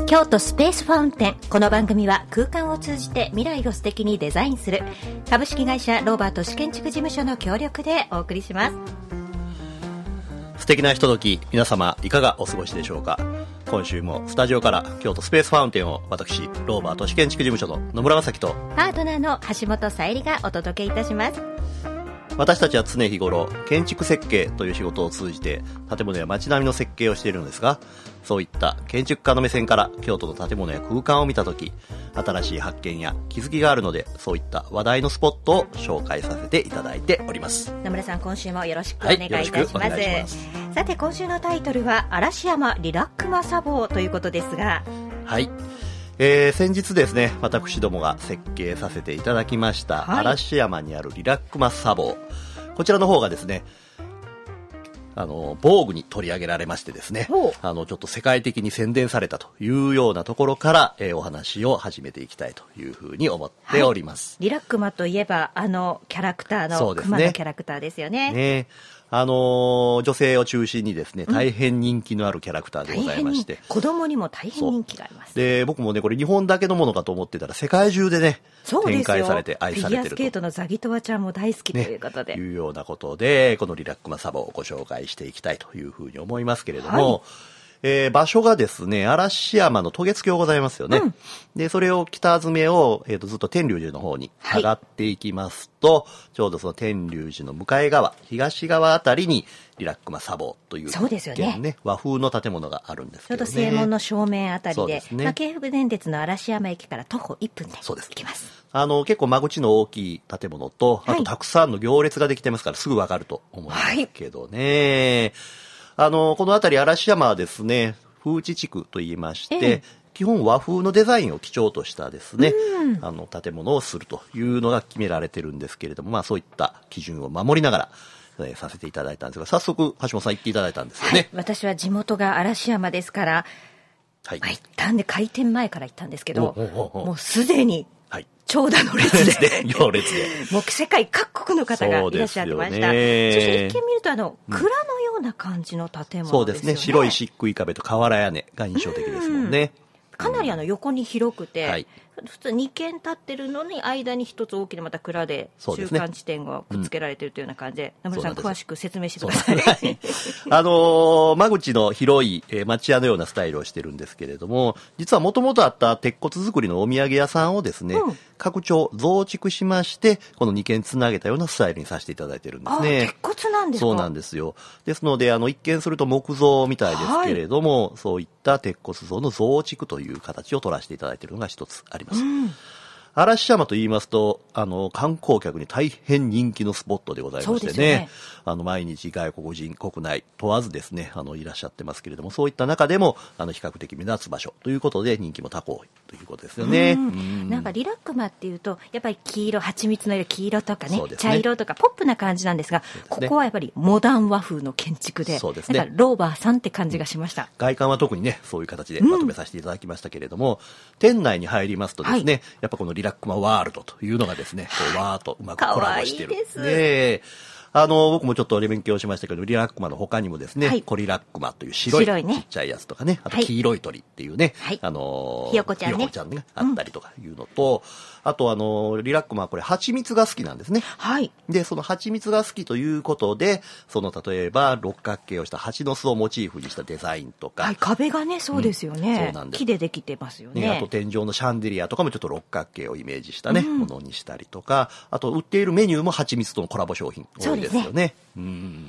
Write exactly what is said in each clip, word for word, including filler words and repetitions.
京都スペースファウンテン。この番組は空間を通じて未来を素敵にデザインする株式会社ローバート主建築事務所の協力でお送りします。 素敵なひととき、皆様いかがお過ごしでしょうか。今週もスタジオから京都スペースファウンテンを私ローバート主建築事務所の野村正樹とパートナーの橋本さゆりがお届けいたします。 私たちは常日頃建築設計という仕事を通じて建物や街並みの設計をしているのですが、そういった建築家の目線から京都の建物や空間を見たとき、新しい発見や気づきがあるので、そういった話題のスポットを紹介させていただいております。 野村さん、今週もよろしくお願いいたします。 はい、よろしくお願いします。 さて、今週のタイトルは嵐山リラックマ砂防ということですが、 はい、えー、先日ですね、私どもが設計させていただきました、はい、嵐山にあるリラックマ砂防、こちらの方がですね、あの防具に取り上げられましてですね、あのちょっと世界的に宣伝されたというようなところから、えー、お話を始めていきたいというふうに思っております。 はい、リラックマといえばあのキャラクターの熊のキャラクターですよね。 ね、あのー、女性を中心にですね、大変人気のあるキャラクターでございまして、 うん、子供にも大変人気があります。 で、僕もね、これ日本だけのものかと思ってたら世界中でね、展開されて愛されてると。フィギュアスケートのザギトワちゃんも大好きということで、 ね、いうようなことで、このリラックマ砂防をご紹介していきたいというふうに思いますけれども、はい、えー、場所がですね、嵐山の渡月橋ございますよね。うん、で、それを北詰めを、えーと、ずっと天龍寺の方に上がっていきますと、はい、ちょうどその天龍寺の向かい側、東側あたりにリラックマ砂防という、 そうですよね、 和風の建物があるんですけどね。 ちょうど正門の正面あたり で, で、ね、 まあ、京福電鉄の嵐山駅から徒歩いっぷんで行きます。 あの結構間口の大きい建物と、あとたくさんの行列ができてますから、すぐわかると思いますけどね。はい、あのこの辺り嵐山はですね、風致地区と言いまして、ええ、基本和風のデザインを基調としたですね、うん、あの建物をするというのが決められてるんですけれども、まあそういった基準を守りながら、えー、させていただいたんですが、早速橋本さん行っていただいたんですよね。はい、 私は地元が嵐山ですから、はい、まあ、行ったんで開店前から行ったんですけど、おおおお、もうすでに長蛇の列で、 行列でもう世界各国の方がいらっしゃってました。 そ, そして一見見るとあの蔵のような感じの建物ですよね。 そうですね、白い漆喰壁と瓦屋根が印象的ですもんね。 かなりあの横に広くて、はい、普通に軒建ってるのに間に一つ大きなまた蔵で中間地点がくっつけられてるというような感じで、名村さん詳しく説明してください。はい、 あのー、間口の広い、えー、町屋のようなスタイルをしてるんですけれども、実はもともとあった鉄骨造りのお土産屋さんをですね、うん、拡張増築しまして、このに軒つなげたようなスタイルにさせていただいてるんですね。 あ、鉄骨なんですか。 そうなんですよ。ですので、あの一見すると木造みたいですけれども、はい、そういった鉄骨造の増築という形を取らせていただいているのが一つあります。うん、嵐山と言いますと、あの観光客に大変人気のスポットでございまして ね, ねあの毎日外国人国内問わずですね、あのいらっしゃってますけれども、そういった中でもあの比較的目立つ場所ということで人気も高いということですよね。 うんうん、なんかリラックマっていうとやっぱり黄色、蜂蜜の色、黄色とか ね, ね茶色とかポップな感じなんですが、す、ね、ここはやっぱりモダン和風の建築で、そうですね、なんかローバーさんって感じがしました。うん、 外観は特にねそういう形でまとめさせていただきましたけれども、うん、店内に入りますとですね、はい、やっぱこのリラックマワールドというのがですね、こうわーっとうまくコラボしてる。 かわいいです。 ね、あの僕もちょっと勉強しましたけど、リラックマの他にもですね、はい、コリラックマという白いちっちゃいやつとかね、あと黄色い鳥っていうね、はい、あのひよこちゃんね、 ひよこちゃんね、あったりとかいうのと、うん、あとあのリラックマはこれ蜂蜜が好きなんですね。はい。でその蜂蜜が好きということで、その例えば六角形をした蜂の巣をモチーフにしたデザインとか、 はい、壁がねそうですよね。うん、そうなんです。木でできてますよね。 ね、あと天井のシャンデリアとかもちょっと六角形をイメージしたね、うん、ものにしたりとか、あと売っているメニューも蜂蜜とのコラボ商品多いですよね。うん、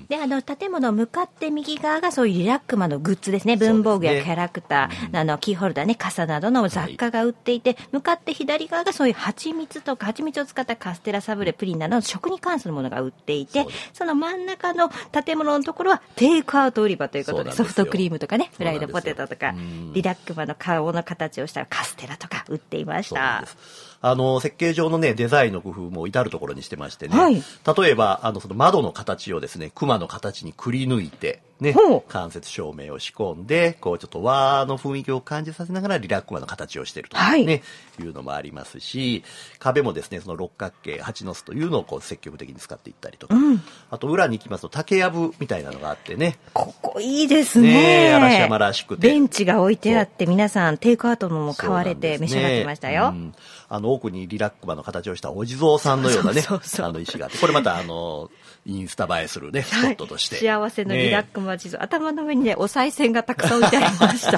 であの建物向かって右側がそういうリラックマのグッズですね。文房具やキャラクター、ね、あのキーホルダーね、傘などの雑貨が売っていて、はい、向かって左側がそういう蜂蜜とか蜂蜜を使ったカステラ、サブレ、プリンなどの食に関するものが売っていて、 そ, その真ん中の建物のところはテイクアウト売り場ということで、ソフトクリームとかね、フライドポテトとか、リラックマの顔の形をしたカステラとか売っていました。 あの設計上のねデザインの工夫も至るところにしてましてね、はい、例えばあのその窓の形をですね、熊の形にくり抜いてね、間接照明を仕込んで、こうちょっと和の雰囲気を感じさせながらリラックマの形をしていると、ね、はい、いうのもありますし、壁もですね、その六角形、蜂の巣というのをこう積極的に使っていったりとか、うん、あと裏に行きますと竹やぶみたいなのがあってね。 ここいいですね。 ね、嵐山らしくて。 ベンチが置いてあって、皆さんテイクアウトのも買われて召し上がってましたよ。うん、 あの奥にリラックマの形をしたお地蔵さんのようなね、そうそうそう、あの石があって、これまたあのインスタ映えするね、スポットとして。 はい、幸せのリラックマ地蔵、ね、頭の上にね、お賽銭がたくさん置いてありました。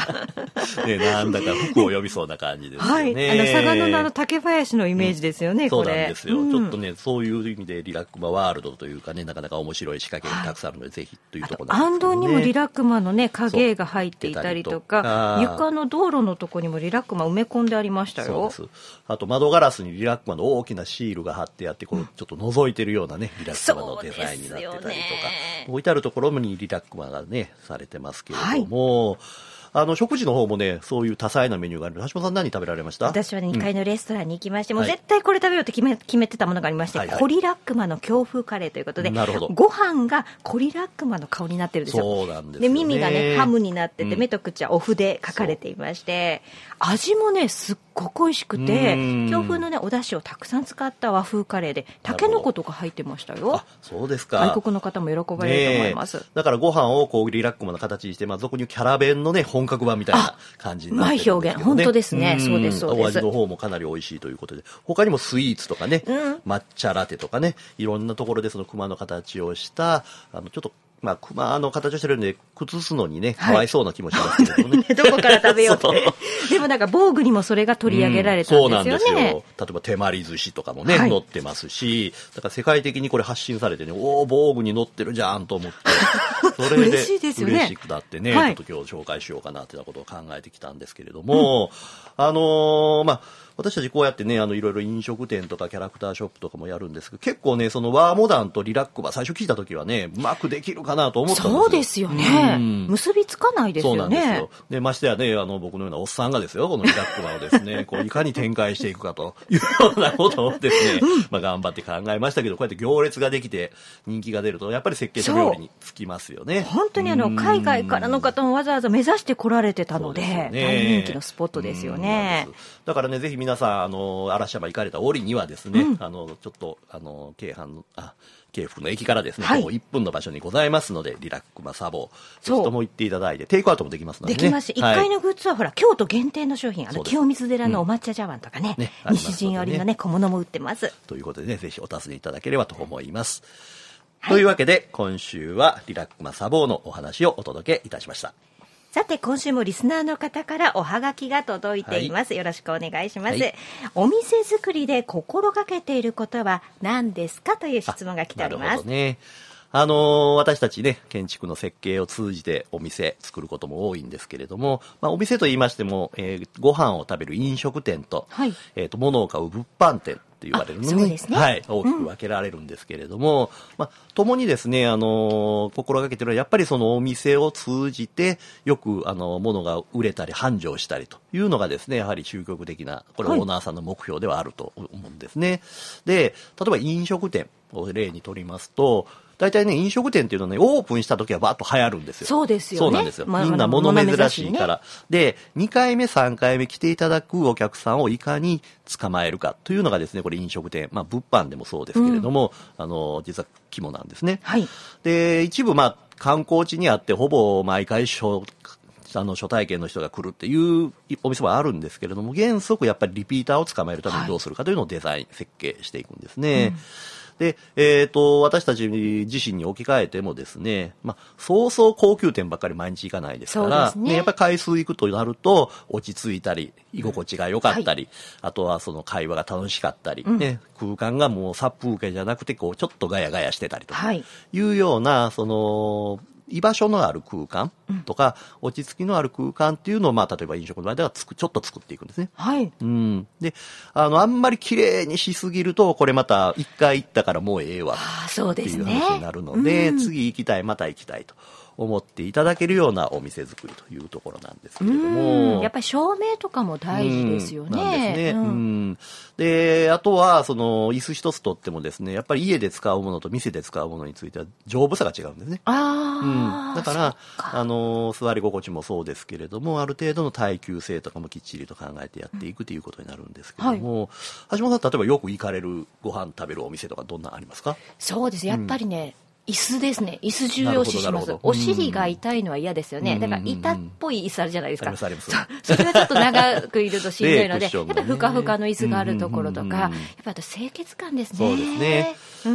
ね、なんだか服を呼びそうな感じですよね。 はい、あの嵯峨野のあの竹林のイメージですよね、うん、これ。 そうなんですよ、うん。ちょっとね、そういう意味でリラックマワールドというかね、なかなか面白い仕掛けがたくさんあるので、はい、ぜひというところなんですけどね。 暗道にもリラックマのね、影が入っていたりとか、床の道路のとこにもリラックマ埋め込んでありましたよ。 そうです。あと窓ガラスにリラックマの大きなシールが貼ってあって、こうちょっと覗いてるようなね、リラックマのデザインになってたりとか、置いてあるところにリラックマがね、されてますけれども、はい、あの食事の方もね、そういう多彩なメニューがある。橋本さん何食べられました？ 私はね、にかいのレストランに行きまして、うん、もう絶対これ食べようって決め、決めてたものがありまして、はいはい、コリラックマの京風カレーということで、なるほど、ご飯がコリラックマの顔になってるんですよ。 そうなんですよね。 で、耳がね、ハムになってて、うん、目と口はお麩で書かれていまして、味もね、すっごく美味しくて、京風のね、お出汁をたくさん使った和風カレーで、タケノコとか入ってましたよ。 あ、そうですか。 外国の方も喜ばれると思います。ね、 だからご飯をこうリラックマの形にして、まあ、俗にキャラ弁のね、本格版みたいな感じになってるんですけどね。うまい表現、本当ですね。そうです、そうです。 お味の方もかなり美味しいということで、他にもスイーツとかね、うん、抹茶ラテとかね、いろんなところでその熊の形をした、あの、ちょっと、まあ、熊の形をしてるんで、崩すのにね、かわいそうな気もしますけどね。 はい、どこから食べようって。でもなんか、防具にもそれが取り上げられたんですよね。うん、そうなんですよ。例えば、手まり寿司とかもね、はい、載ってますし、だから世界的にこれ発信されてね、おお、防具に載ってるじゃんと思って、それで嬉しいですよね。嬉しくなってね、はい、ちょっと今日紹介しようかなっていうことを考えてきたんですけれども、うん、あのー、まあ、私たちこうやってね、あの、いろいろ飲食店とかキャラクターショップとかもやるんですけど、結構ね、そのワーモダンとリラックマ、最初聞いた時はね、うまくできるかなと思ったんですよ。 そうですよね。うん、結びつかないですよね。そうなんですよ。 で、ましてやね、あの、僕のようなおっさんがですよ、このリラックマをですね、こう、いかに展開していくかというようなことをですね、うん、まあ、頑張って考えましたけど、こうやって行列ができて人気が出ると、やっぱり設計者料理につきますよね。 本当にあの、海外からの方もわざわざ目指して来られてたので、ね、大人気のスポットですよね。 だからね、ぜひ皆さん、あの、嵐山行かれた折にはですね、うん、あの、ちょっと、あの、京阪の、あ、京福の駅からですね、はい、ここいっぷんの場所にございますので、リラックマサボ、ぜひとも行っていただいて、テイクアウトもできますのでね。 できますし、いっかいのグッズはほら、京都限定の商品、あの、清水寺のお抹茶茶碗とかね、うんね、西陣織のね、小物も売ってます。 ということでね、ぜひお尋ねいただければと思います。はい、というわけで、今週はリラックマサボのお話をお届けいたしました。 さて、今週もリスナーの方からおはがきが届いています。はい、よろしくお願いします。はい、お店作りで心がけていることは何ですかという質問が来ております。 なるほどね。あのー、私たちね、建築の設計を通じてお店作ることも多いんですけれども、まあ、お店と言いましても、えー、ご飯を食べる飲食店と、はい、えっと、物を買う物販店と言われるのに、ね、はい、大きく分けられるんですけれども、うん、まあ、共にですね、あのー、心がけているのは、やっぱりそのお店を通じて、よく、あの、物が売れたり繁盛したりというのがですね、やはり究極的な、これオーナーさんの目標ではあると思うんですね。はい、で、例えば飲食店を例にとりますと、大体ね、飲食店っていうのはね、オープンした時はバーッと流行るんですよ。 そうですよね。 そうなんですよ。みんな物珍しいから。で、にかいめ、さんかいめ来ていただくお客さんをいかに捕まえるかというのがですね、これ飲食店、まあ物販でもそうですけれども、うん、あの、実は肝なんですね。はい。で、一部まあ観光地にあって、ほぼ毎回初、あの初体験の人が来るっていうお店もあるんですけれども、原則やっぱりリピーターを捕まえるためにどうするかというのをデザイン、設計していくんですね。うんで、えっと、私たち自身に置き換えてもですね、まあ、そうそう高級店ばっかり毎日行かないですから、ねね、やっぱり回数行くとなると、落ち着いたり、居心地が良かったり、はい、あとはその会話が楽しかったり、うん、ね、空間がもう殺風景じゃなくて、こう、ちょっとガヤガヤしてたりとか、いうような、その、居場所のある空間とか、うん、落ち着きのある空間っていうのを、まあ、例えば飲食の場合ではつく、ちょっと作っていくんですね。はい。うん。で、あの、あんまり綺麗にしすぎると、これまた一回行ったからもうええわっていう話になるので、ね、うん、次行きたい、また行きたいと思っていただけるようなお店作りというところなんですけれども、 やっぱり照明とかも大事ですよね。 なんですね。うん、で、あとはその椅子一つとってもですね、やっぱり家で使うものと店で使うものについては丈夫さが違うんですね。 あうん、だからあの座り心地もそうですけれども、ある程度の耐久性とかもきっちりと考えてやっていくということになるんですけども、はい、橋本さん、例えばよく行かれるご飯食べるお店とかどんなありますか？ そうです、やっぱりね、うん、椅子ですね。椅子重要視します。お尻が痛いのは嫌ですよね。だから板っぽい椅子あるじゃないですか。 ありますあります。 それはちょっと長くいるとしんどいので、やっぱりふかふかの椅子があるところとか、やっぱあと清潔感ですね。 そうですね。 うん。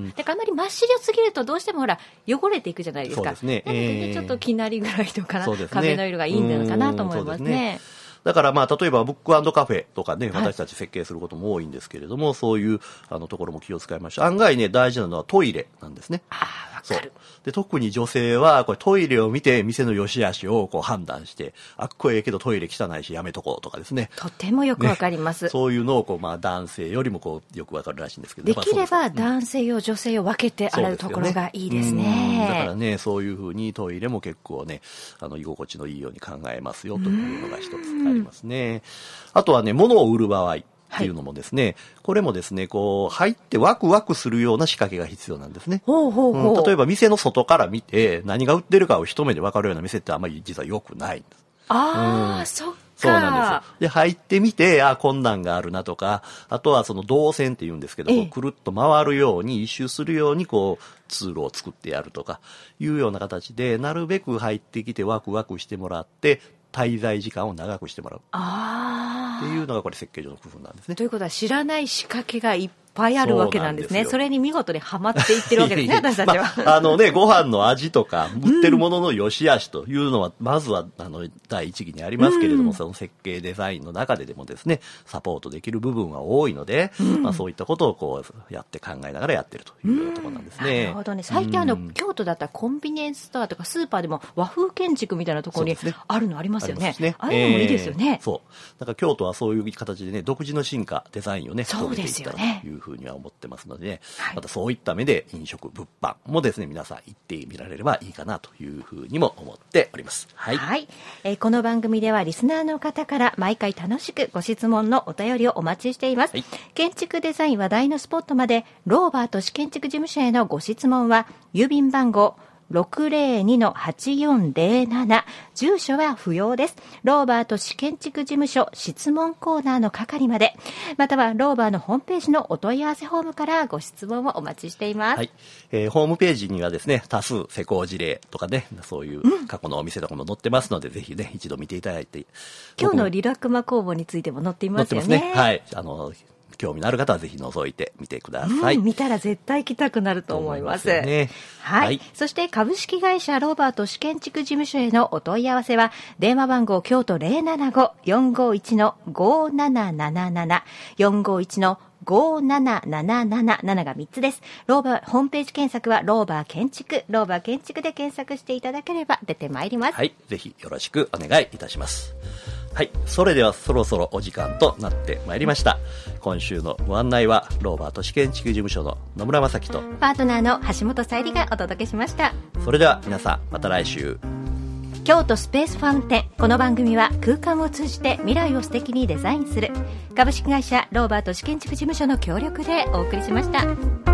だからあんまり真っ白すぎるとどうしてもほら汚れていくじゃないですか。 そうですね。 なのでちょっときなりぐらいとか、壁の色がいいんじゃないかなと思いますね。 だからまあ例えばブック&カフェとかね、私たち設計することも多いんですけれども、はい、そういうあのところも気を使いました。案外ね、大事なのはトイレなんですね。 ああ、わかる。 で、特に女性はこれトイレを見て店の良し悪しをこう判断して、あっこええけどトイレ汚いしやめとこうとかですね。 とてもよくわかります、 ね。そういうのをこうまあ男性よりもこうよくわかるらしいんですけど、 できれば男性用、うん、女性を分けて洗うところがいいですね。 だからね、そういうふうにトイレも結構ね、あの居心地のいいように考えますよというのが一つありますね。あとはね、物を売る場合っていうのもですね、はい、これもですね、こう入ってワクワクするような仕掛けが必要なんですね。 ほうほうほう。 うん、例えば店の外から見て何が売ってるかを一目で分かるような店ってあんまり実は良くないんです。 ああ、うん、そっか。 そうなんですよ。で、入ってみて、あ、こんなんがあるなとか、あとはその動線って言うんですけど、こうくるっと回るように、一周するように、こう、通路を作ってやるとか、いうような形で、なるべく入ってきてワクワクしてもらって、滞在時間を長くしてもらう。 あっていうのがこれ設計上の工夫なんですね。 ということは知らない仕掛けがいっぱいあるわけなんですね。 そ, それに見事にはまっていってるわけですね。私たちは、 まあ、あのね、ご飯の味とか売ってるものの良し悪しというのは、まずはあの第一義にありますけれども、うん、その設計デザインの中ででもですね、サポートできる部分は多いので、うん、まあ、そういったことをこうやって考えながらやってるというようなところなんですね。 うん、なるほどね。最近あの、うん、京都だったらコンビニエンスストアとかスーパーでも和風建築みたいなところにあるのありますよね。ああいうのもいいですよね。 えー、そう。だから京都はそういう形でね、独自の進化デザインをね、 そうですよね、 というふうには思ってますので、ね、はい、またそういった目で飲食物販もですね、皆さん行ってみられればいいかなというふうにも思っております。はい。 はい、えー、この番組ではリスナーの方から毎回楽しくご質問のお便りをお待ちしています。はい、建築デザイン話題のスポットまでローバー都市建築事務所へのご質問は郵便番号ろくぜろにのはちよんぜろなな、住所は不要です。ローバー都市建築事務所質問コーナーの係まで、またはローバーのホームページのお問い合わせフォームからご質問をお待ちしています。 はい、えー、ホームページにはですね、多数施工事例とかね、そういう過去のお店とかも載ってますので、うん、ぜひね、一度見ていただいて。 今日のリラクマ工房についても載っていますよね。 載ってますね。はい。あの興味のある方はぜひ覗いてみてください。 うん、見たら絶対来たくなると思います。 思いますね。 はい、はい。そして株式会社ローバー都市建築事務所へのお問い合わせは電話番号京都 ゼロななご よんごいちのごーなななななな よんごいちのごーなななななな なながみっつです。ローバーホームページ検索はローバー建築、ローバー建築で検索していただければ出てまいります。 はい、ぜひよろしくお願いいたします。はい、それではそろそろお時間となってまいりました。今週のご案内はローバー都市建築事務所の野村正樹とパートナーの橋本さゆりがお届けしました。 それでは皆さんまた来週。 京都スペースファウンテン。この番組は空間を通じて未来を素敵にデザインする株式会社ローバー都市建築事務所の協力でお送りしました。